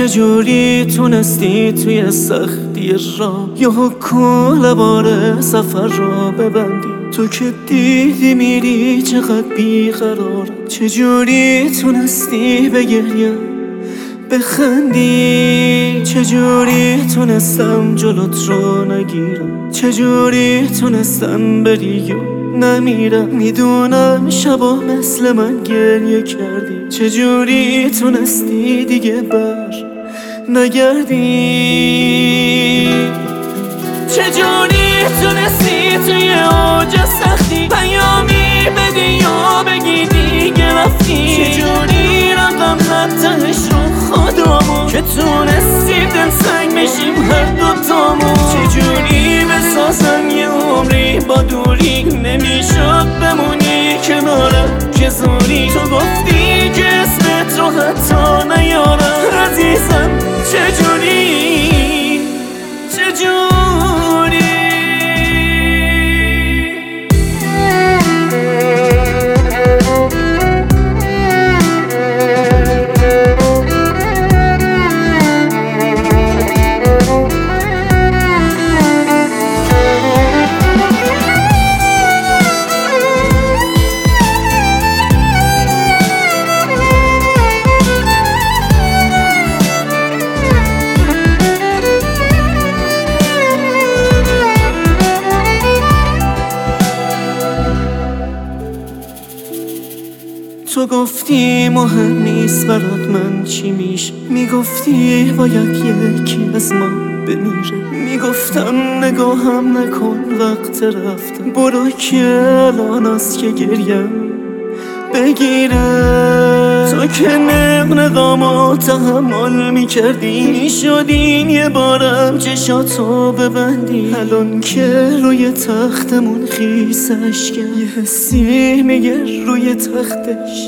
چجوری تونستی توی سختی راه یا کل بار سفر را ببندی؟ تو که دیدی میری چقدر بیقرار، چجوری تونستی بگریم بخندی؟ چجوری تونستم جلوت رو نگیرم؟ چجوری تونستم بری و نمیرم؟ میدونم شبا مثل من گریه کردی، چجوری تونستی دیگه بر نگردی؟ چجوری تونستی توی اوج سختی پیامی بدی یا بگی دیگه رفتی؟ چجوری رقم نتنش رو خودمون که تونستیم دلسنگ بشیم هر دوتامون؟ چجوری بسازم یه عمری با دوری نمیشد بمونی کنارم که زوری؟ تو گفتی که اسمت رو حتی نیارم عزیزم، چجوری تو گفتی مهم نیست برات من چی میشه، میگفتی باید یکی از ما بمیره، میگفتم نگاهم نکن وقت رفتم، برو که الان است که گریم بگیره. تو که نقنقامو تحمل میکردی، میشدین یه بارم چشاتو ببندی، الان که روی تختمون خیسش کرد یه حسی میگه روی تختش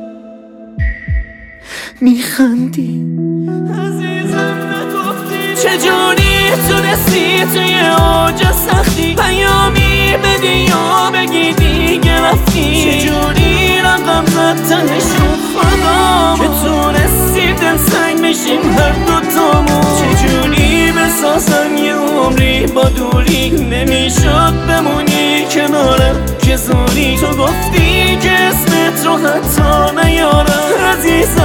میخندی. عزیزم نگفتی چجوری تونستی توی اوج سختی پیامی بدی یا بگی دیگه رفتی؟ چجوری رقم نتنش رو خودم که تونستیم دلسنگ بشیم هر دوتامون؟ چجوری بسازم یه عمری با دوری نمیشد بمونی کنارم که زوری؟ تو گفتی که اسمت رو حتی نیارم عزیزم،